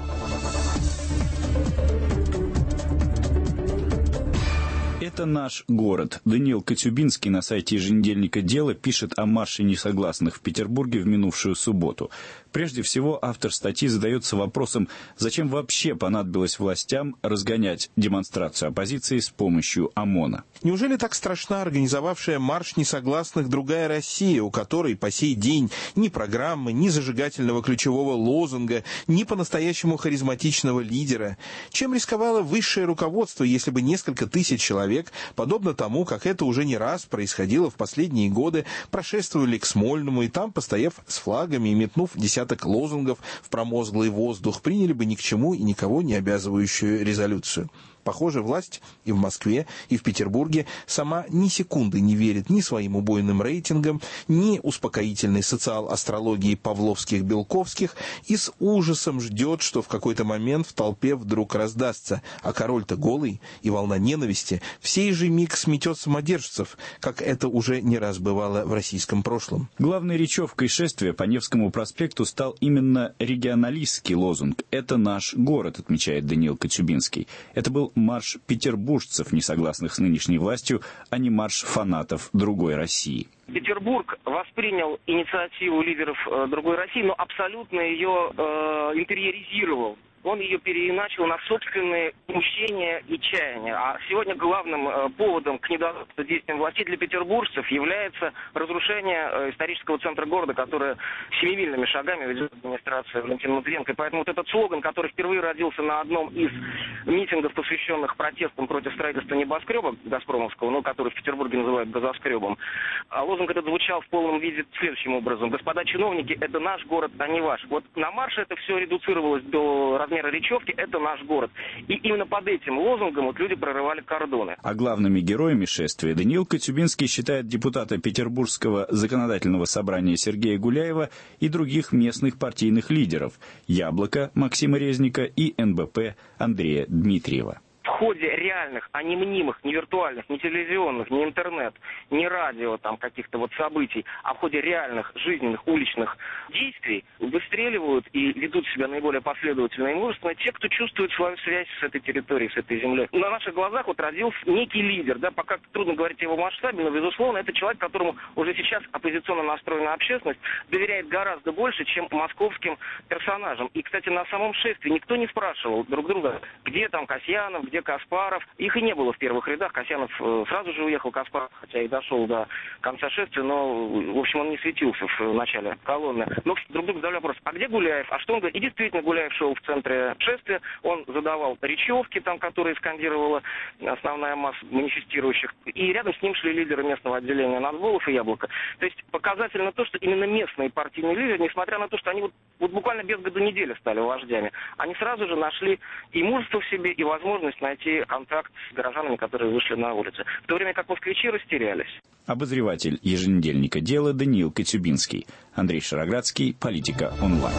Speaker 22: Это наш город. Даниил Коцюбинский на сайте еженедельника «Дело» пишет о марше несогласных в Петербурге в минувшую субботу. Прежде всего, автор статьи задается вопросом, зачем вообще понадобилось властям разгонять демонстрацию оппозиции с помощью ОМОНа.
Speaker 23: Неужели так страшна организовавшая марш несогласных другая Россия, у которой по сей день ни программы, ни зажигательного ключевого лозунга, ни по-настоящему харизматичного лидера? Чем рисковало высшее руководство, если бы несколько тысяч человек, подобно тому, как это уже не раз происходило в последние годы, прошествовали к Смольному и там, постояв с флагами и метнув десяток лозунгов в промозглый воздух, приняли бы ни к чему и никого не обязывающую резолюцию? Похоже, власть и в Москве, и в Петербурге сама ни секунды не верит ни своим убойным рейтингам, ни успокоительной социал-астрологии Павловских-Белковских и с ужасом ждет, что в какой-то момент в толпе вдруг раздастся, а король-то голый, и волна ненависти в сей же миг сметет самодержцев, как это уже не раз бывало в российском прошлом.
Speaker 22: Главной речевкой шествия по Невскому проспекту стал именно регионалистский лозунг «Это наш город», отмечает Даниил Коцюбинский. Это был марш петербуржцев, не согласных с нынешней властью, а не марш фанатов другой России.
Speaker 24: Петербург воспринял инициативу лидеров другой России, но абсолютно ее интерьеризировал. Он ее переиначил на собственные мучения и чаяния. А сегодня главным поводом к недовольству действиям властей для петербуржцев является разрушение исторического центра города, которое семимильными шагами ведет администрация Валентина Матвиенко. И поэтому вот этот слоган, который впервые родился на одном из митингов, посвященных протестам против строительства небоскреба Газпромовского, ну, который в Петербурге называют газоскребом, а лозунг этот звучал в полном виде следующим образом: «Господа чиновники, это наш город, а не ваш». Вот на марше это все редуцировалось до размера речевки «Это наш город». И именно под этим лозунгом вот люди прорывали кордоны.
Speaker 22: А главными героями шествия Даниил Коцюбинский считает депутата Петербургского законодательного собрания Сергея Гуляева и других местных партийных лидеров «Яблоко» Максима Резника и НБП Андрея Дмитриева.
Speaker 24: В ходе реальных, а не мнимых, не виртуальных, не телевизионных, не интернет, не радио там каких-то вот событий, а в ходе реальных, жизненных, уличных действий выстреливают и ведут себя наиболее последовательно и мужественно те, кто чувствует свою связь с этой территорией, с этой землей. На наших глазах вот родился некий лидер, да, пока трудно говорить о его масштабе, но, безусловно, это человек, которому уже сейчас оппозиционно настроенная общественность доверяет гораздо больше, чем московским персонажам. И, кстати, на самом шествии никто не спрашивал друг друга, где там Касьянов, где Каспаров. Их и не было в первых рядах. Касьянов сразу же уехал, Каспаров, хотя и дошел до конца шествия, но, в общем, он не светился в начале колонны. Но друг другу задали вопрос: а где Гуляев? А что он говорит? И действительно, Гуляев шел в центре шествия, он задавал речевки, там, которые скандировала основная масса манифестирующих, и рядом с ним шли лидеры местного отделения Надволов и Яблоко. То есть показательно то, что именно местные партийные лидеры, несмотря на то, что они вот буквально без году недели стали вождями, они сразу же нашли и мужество в себе, и возможность найти контакт с горожанами, которые вышли на улицы. В то время как москвичи растерялись.
Speaker 22: Обозреватель еженедельника «Дело» Даниил Коцюбинский. Андрей Шароградский, «Политика онлайн».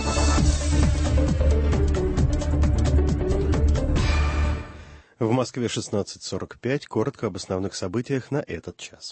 Speaker 1: В Москве 16:45. Коротко об основных событиях на этот час.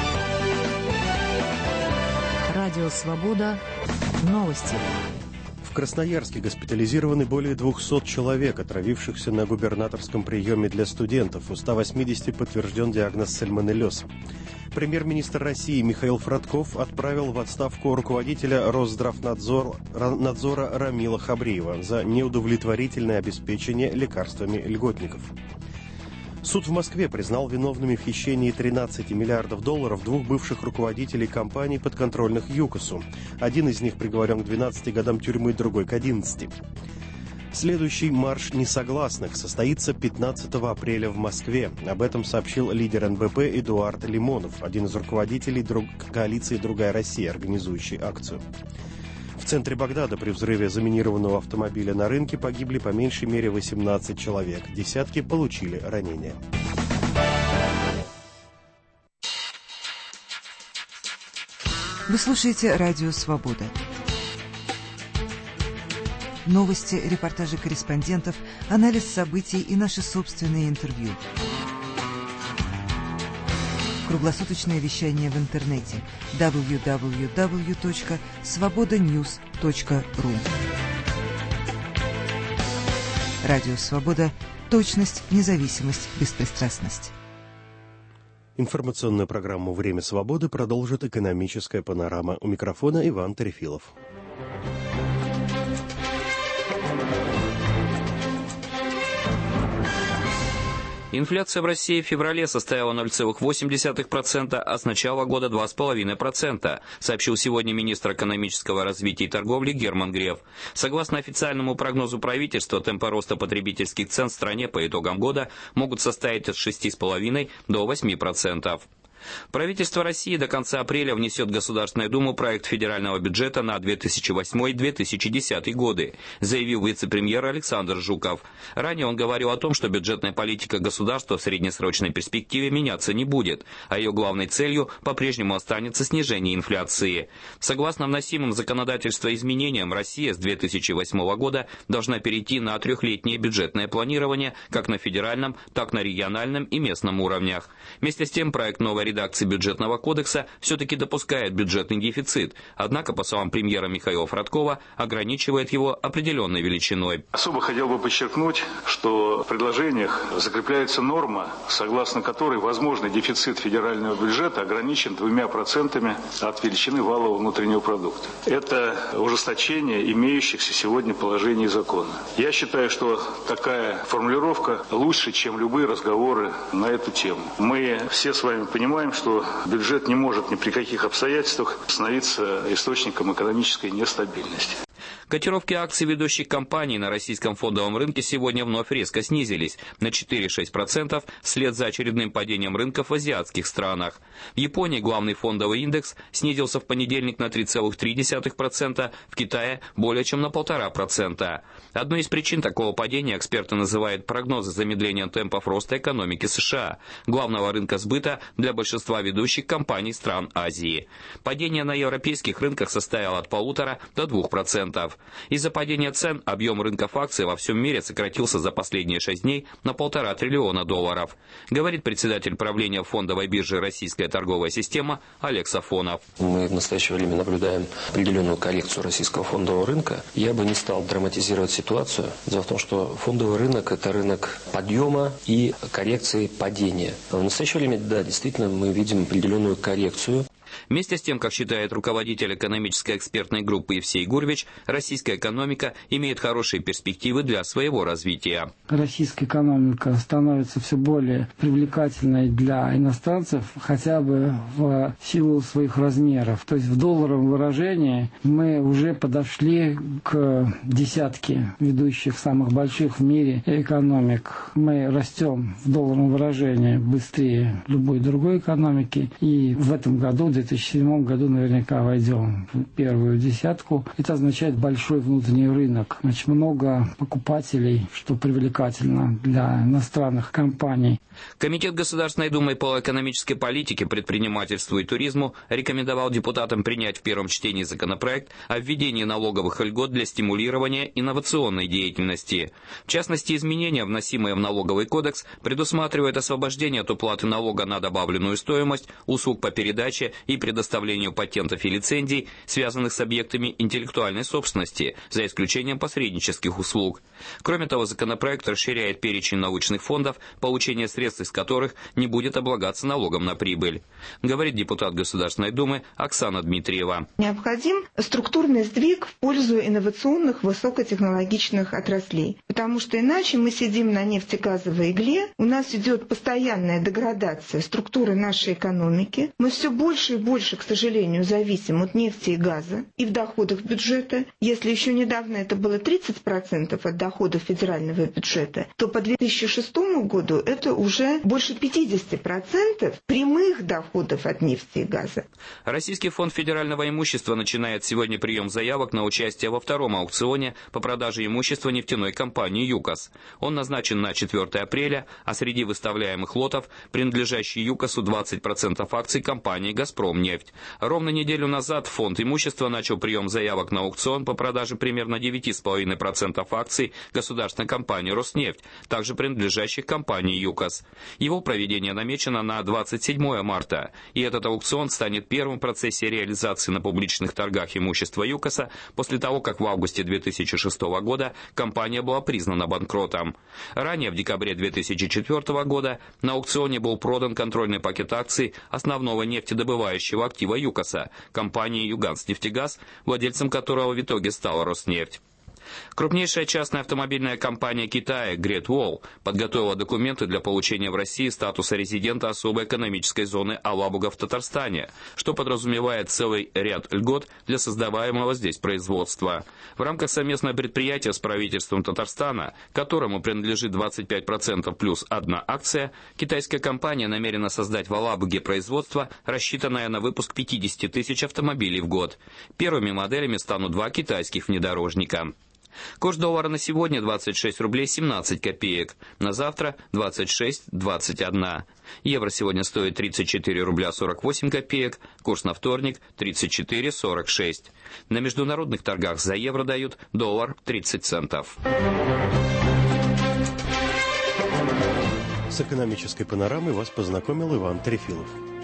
Speaker 7: Радио «Свобода». Новости.
Speaker 1: В Красноярске госпитализированы более 200 человек, отравившихся на губернаторском приеме для студентов. У 180 подтвержден диагноз сальмонеллез. Премьер-министр России Михаил Фродков отправил в отставку руководителя Росздравнадзора Рамила Хабриева за неудовлетворительное обеспечение лекарствами льготников. Суд в Москве признал виновными в хищении $13 миллиардов двух бывших руководителей компаний, подконтрольных ЮКОСу. Один из них приговорен к 12 годам тюрьмы, другой к 11. Следующий марш несогласных состоится 15 апреля в Москве. Об этом сообщил лидер НБП Эдуард Лимонов, один из руководителей коалиции «Другая Россия», организующей акцию. В центре Багдада при взрыве заминированного автомобиля на рынке погибли по меньшей мере 18 человек. Десятки получили ранения.
Speaker 2: Вы слушаете «Радио Свобода». Новости, репортажи корреспондентов, анализ событий и наши собственные интервью. Круглосуточное вещание в интернете www.svobodanews.ru. Радио Свобода. Точность, независимость, беспристрастность.
Speaker 1: Информационную программу «Время свободы» продолжит экономическая панорама. У микрофона Иван Трефилов.
Speaker 3: Инфляция в России в феврале составила 0,8%, а с начала года 2,5%, сообщил сегодня министр экономического развития и торговли Герман Греф. Согласно официальному прогнозу правительства, темпы роста потребительских цен в стране по итогам года могут составить от 6,5% до 8%. Правительство России до конца апреля внесет в Государственную Думу проект федерального бюджета на 2008-2010 годы, заявил вице-премьер Александр Жуков. Ранее он говорил о том, что бюджетная политика государства в среднесрочной перспективе меняться не будет, а ее главной целью по-прежнему останется снижение инфляции. Согласно вносимым в законодательство изменениям, Россия с 2008 года должна перейти на трехлетнее бюджетное планирование как на федеральном, так и на региональном и местном уровнях. Вместе с тем, проект новой редакции бюджетного кодекса все-таки допускает бюджетный дефицит, однако, по словам премьера Михаила Фродкова, ограничивает его определенной величиной.
Speaker 4: Особо хотел бы подчеркнуть, что в предложениях закрепляется норма, согласно которой возможный дефицит федерального бюджета ограничен 2% от величины валового внутреннего продукта. Это ужесточение имеющихся сегодня положений закона. Я считаю, что такая формулировка лучше, чем любые разговоры на эту тему. Мы все с вами понимаем, что бюджет не может ни при каких обстоятельствах становиться источником экономической нестабильности.
Speaker 3: Котировки акций ведущих компаний на российском фондовом рынке сегодня вновь резко снизились на 4,6% вслед за очередным падением рынков в азиатских странах. В Японии главный фондовый индекс снизился в понедельник на 3,3%, в Китае более чем на 1,5%. Одной из причин такого падения эксперты называют прогнозы замедления темпов роста экономики США, главного рынка сбыта для большинства ведущих компаний стран Азии. Падение на европейских рынках составило от 1,5% до 2%. Из-за падения цен объем рынков акций во всем мире сократился за последние 6 дней на $1,5 триллиона, говорит председатель правления фондовой биржи «Российская торговая система» Олег Сафонов.
Speaker 5: Мы в настоящее время наблюдаем определенную коррекцию российского фондового рынка. Я бы не стал драматизировать ситуацию. Дело в том, что фондовый рынок – это рынок подъема и коррекции падения. В настоящее время, да, действительно, мы видим определенную коррекцию.
Speaker 3: Вместе с тем, как считает руководитель экономической экспертной группы Евсей Гурвич, российская экономика имеет хорошие перспективы для своего развития.
Speaker 25: Российская экономика становится все более привлекательной для иностранцев, хотя бы в силу своих размеров. То есть в долларовом выражении мы уже подошли к десятке ведущих самых больших в мире экономик. Мы растем в долларовом выражении быстрее любой другой экономики. И в этом году, в 2007 году, наверняка войдем в первую десятку. Это означает большой внутренний рынок. Значит, много покупателей, что привлекательно для иностранных компаний.
Speaker 3: Комитет Государственной Думы по экономической политике, предпринимательству и туризму рекомендовал депутатам принять в первом чтении законопроект о введении налоговых льгот для стимулирования инновационной деятельности. В частности, изменения, вносимые в налоговый кодекс, предусматривают освобождение от уплаты налога на добавленную стоимость, услуг по передаче и предоставлению патентов и лицензий, связанных с объектами интеллектуальной собственности, за исключением посреднических услуг. Кроме того, законопроект расширяет перечень научных фондов, получение средств из которых не будет облагаться налогом на прибыль, говорит депутат Государственной Думы Оксана Дмитриева.
Speaker 26: Необходим структурный сдвиг в пользу инновационных высокотехнологичных отраслей, потому что иначе мы сидим на нефтегазовой игле, у нас идет постоянная деградация структуры нашей экономики, мы все больше и больше, к сожалению, зависим от нефти и газа и в доходах бюджета. Если еще недавно это было 30% от доходов федерального бюджета, то по 2006 году это уже больше 50% прямых доходов от нефти и газа.
Speaker 3: Российский фонд федерального имущества начинает сегодня прием заявок на участие во втором аукционе по продаже имущества нефтяной компании «ЮКОС». Он назначен на 4 апреля, а среди выставляемых лотов принадлежащие ЮКОСу 20% акций компании «Газпромнефть». Ровно неделю назад фонд имущества начал прием заявок на аукцион по продаже примерно 9,5% акций государственной компании «Роснефть», также принадлежащих компании «ЮКОС». Его проведение намечено на 27 марта, и этот аукцион станет первым в процессе реализации на публичных торгах имущества ЮКОСа после того, как в августе 2006 года компания была признана банкротом. Ранее, в декабре 2004 года, на аукционе был продан контрольный пакет акций основного нефтедобывающего актива ЮКОСа, компании «Юганснефтегаз», владельцем которого в итоге стала «Роснефть». Крупнейшая частная автомобильная компания Китая Great Wall подготовила документы для получения в России статуса резидента особой экономической зоны Алабуга в Татарстане, что подразумевает целый ряд льгот для создаваемого здесь производства. В рамках совместного предприятия с правительством Татарстана, которому принадлежит 25% плюс одна акция, китайская компания намерена создать в Алабуге производство, рассчитанное на выпуск 50 тысяч автомобилей в год. Первыми моделями станут 2 китайских внедорожника. Курс доллара на сегодня 26 рублей 17 копеек, на завтра 26,21. Евро сегодня стоит 34 рубля 48 копеек, курс на вторник 34,46. На международных торгах за евро дают доллар 30 центов.
Speaker 1: С экономической панорамой вас познакомил Иван Трефилов.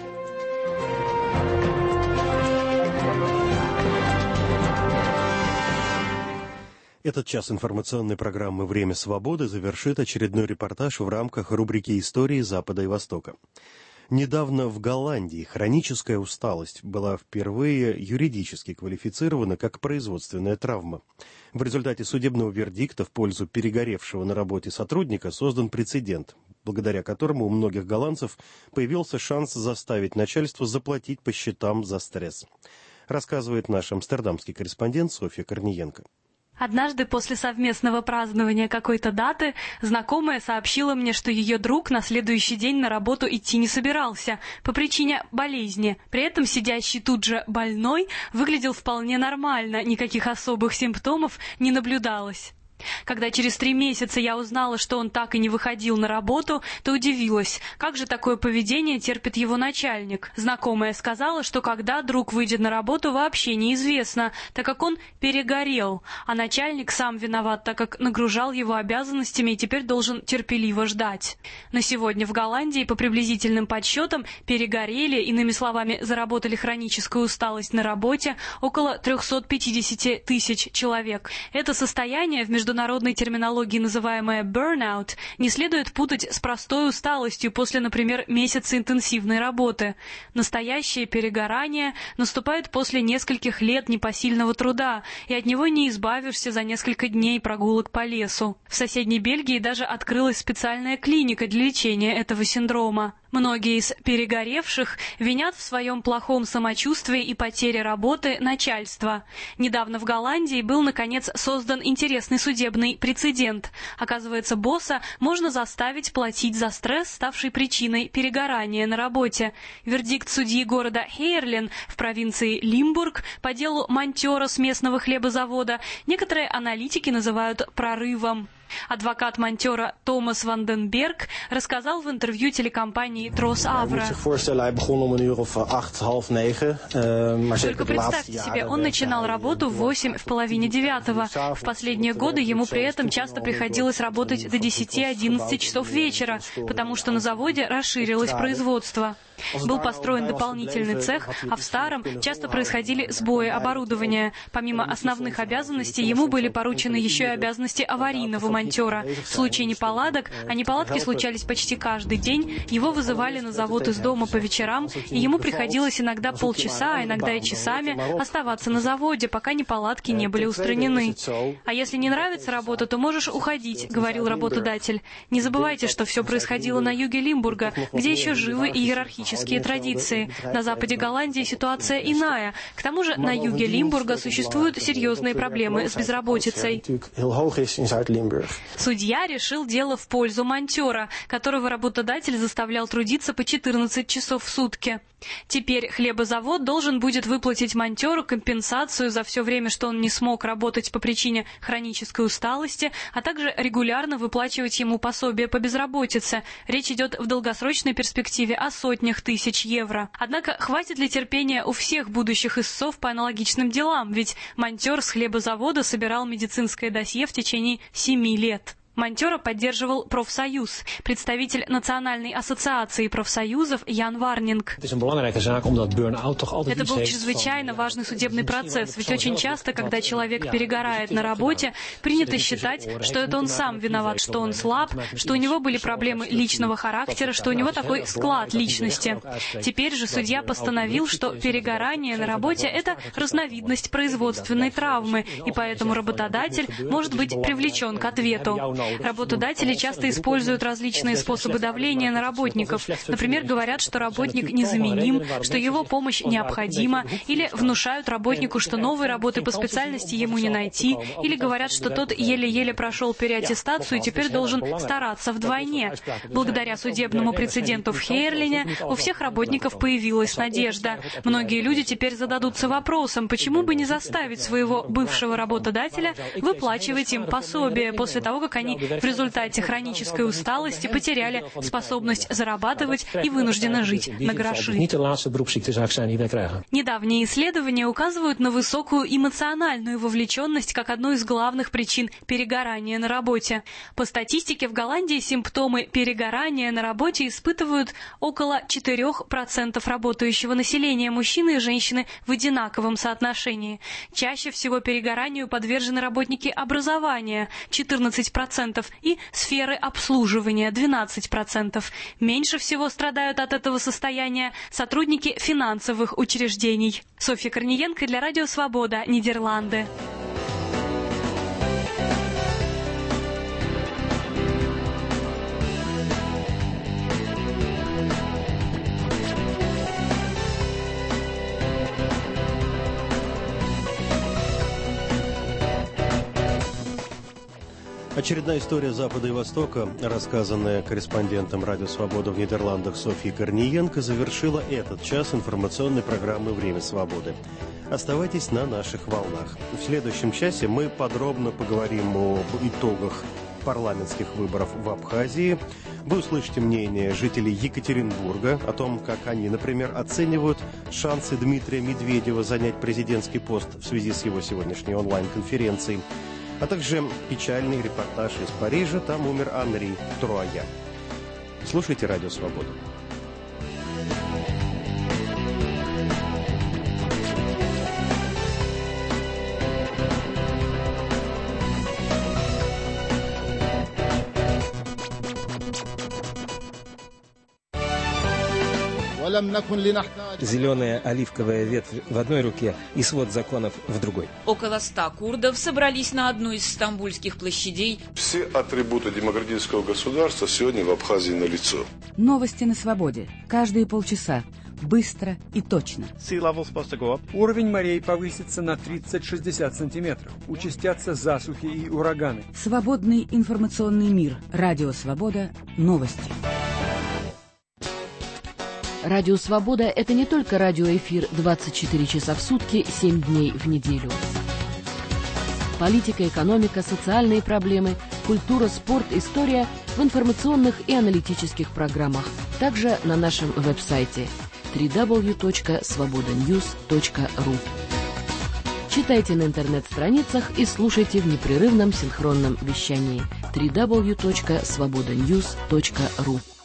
Speaker 1: Этот час информационной программы «Время свободы» завершит очередной репортаж в рамках рубрики «Истории Запада и Востока». Недавно в Голландии хроническая усталость была впервые юридически квалифицирована как производственная травма. В результате судебного вердикта в пользу перегоревшего на работе сотрудника создан прецедент, благодаря которому у многих голландцев появился шанс заставить начальство заплатить по счетам за стресс. Рассказывает наш амстердамский корреспондент Софья Корниенко.
Speaker 8: Однажды после совместного празднования какой-то даты знакомая сообщила мне, что ее друг на следующий день на работу идти не собирался по причине болезни. При этом сидящий тут же больной выглядел вполне нормально, никаких особых симптомов не наблюдалось. Когда через 3 месяца я узнала, что он так и не выходил на работу, то удивилась, как же такое поведение терпит его начальник. Знакомая сказала, что когда друг выйдет на работу, вообще неизвестно, так как он перегорел, а начальник сам виноват, так как нагружал его обязанностями и теперь должен терпеливо ждать. На сегодня в Голландии, по приблизительным подсчетам, перегорели, иными словами, заработали хроническую усталость на работе около 350 тысяч человек. Это состояние в международной терминологии, называемое burnout, не следует путать с простой усталостью после, например, месяца интенсивной работы. Настоящее перегорание наступает после нескольких лет непосильного труда, и от него не избавишься за несколько дней прогулок по лесу. В соседней Бельгии даже открылась специальная клиника для лечения этого синдрома. Многие из перегоревших винят в своем плохом самочувствии и потере работы начальство. Недавно в Голландии был, наконец, создан интересный судебный прецедент. Оказывается, босса можно заставить платить за стресс, ставший причиной перегорания на работе. Вердикт судьи города Хейерлен в провинции Лимбург по делу монтера с местного хлебозавода некоторые аналитики называют прорывом. Адвокат монтера Томас Ванденберг рассказал в интервью телекомпании Трос Авра. Только представьте себе, он начинал работу в 8:30. В последние годы ему при этом часто приходилось работать до 10-11 часов вечера, потому что на заводе расширилось производство. Был построен дополнительный цех, а в старом часто происходили сбои оборудования. Помимо основных обязанностей, ему были поручены еще и обязанности аварийного монтера. В случае неполадок, а неполадки случались почти каждый день, его вызывали на завод из дома по вечерам, и ему приходилось иногда полчаса, а иногда и часами оставаться на заводе, пока неполадки не были устранены. «А если не нравится работа, то можешь уходить», — говорил работодатель. Не забывайте, что все происходило на юге Лимбурга, где еще живы иерархические исторические традиции. На западе Голландии ситуация иная. К тому же на юге Лимбурга существуют серьезные проблемы с безработицей. Судья решил дело в пользу монтера, которого работодатель заставлял трудиться по 14 часов в сутки. Теперь хлебозавод должен будет выплатить монтеру компенсацию за все время, что он не смог работать по причине хронической усталости, а также регулярно выплачивать ему пособие по безработице. Речь идет в долгосрочной перспективе о сотнях тысяч евро. Однако хватит ли терпения у всех будущих истцов по аналогичным делам? Ведь монтер с хлебозавода собирал медицинское досье в течение 7 лет. Монтера поддерживал профсоюз, представитель Национальной ассоциации профсоюзов Ян Варнинг. Это был чрезвычайно важный судебный процесс, ведь очень часто, когда человек перегорает на работе, принято считать, что это он сам виноват, что он слаб, что у него были проблемы личного характера, что у него такой склад личности. Теперь же судья постановил, что перегорание на работе – это разновидность производственной травмы, и поэтому работодатель может быть привлечен к ответу. Работодатели часто используют различные способы давления на работников. Например, говорят, что работник незаменим, что его помощь необходима, или внушают работнику, что новой работы по специальности ему не найти, или говорят, что тот еле-еле прошел переаттестацию и теперь должен стараться вдвойне. Благодаря судебному прецеденту в Хейерлине у всех работников появилась надежда. Многие люди теперь зададутся вопросом, почему бы не заставить своего бывшего работодателя выплачивать им пособие после того, как они в результате хронической усталости потеряли способность зарабатывать и вынуждены жить на гроши. Недавние исследования указывают на высокую эмоциональную вовлеченность как одну из главных причин перегорания на работе. По статистике, в Голландии симптомы перегорания на работе испытывают около 4% работающего населения, мужчины и женщины в одинаковом соотношении. Чаще всего перегоранию подвержены работники образования – 14%, и сферы обслуживания – 12%. Меньше всего страдают от этого состояния сотрудники финансовых учреждений. Софья Корниенко для Радио Свобода, Нидерланды.
Speaker 1: Очередная история Запада и Востока, рассказанная корреспондентом Радио Свобода в Нидерландах Софьей Корниенко, завершила этот час информационной программы «Время свободы». Оставайтесь на наших волнах. В следующем часе мы подробно поговорим об итогах парламентских выборов в Абхазии. Вы услышите мнение жителей Екатеринбурга о том, как они, например, оценивают шансы Дмитрия Медведева занять президентский пост в связи с его сегодняшней онлайн-конференцией. А также печальный репортаж из Парижа. Там умер Анри Труая. Слушайте Радио Свобода.
Speaker 9: Зеленая оливковая ветвь в одной руке и свод законов в другой.
Speaker 10: Около 100 курдов собрались на одну из стамбульских площадей.
Speaker 11: Все атрибуты демократического государства сегодня в Абхазии налицо.
Speaker 7: Новости на свободе. Каждые полчаса. Быстро и точно.
Speaker 12: Уровень морей повысится на 30-60 сантиметров. Участятся засухи и ураганы.
Speaker 7: Свободный информационный мир. Радио Свобода. Новости. Радио Свобода – это не только радиоэфир 24 часа в сутки, 7 дней в неделю. Политика, экономика, социальные проблемы, культура, спорт, история в информационных и аналитических программах. Также на нашем веб-сайте www.svobodanews.ru. Читайте на интернет-страницах и слушайте в непрерывном синхронном вещании www.svobodanews.ru.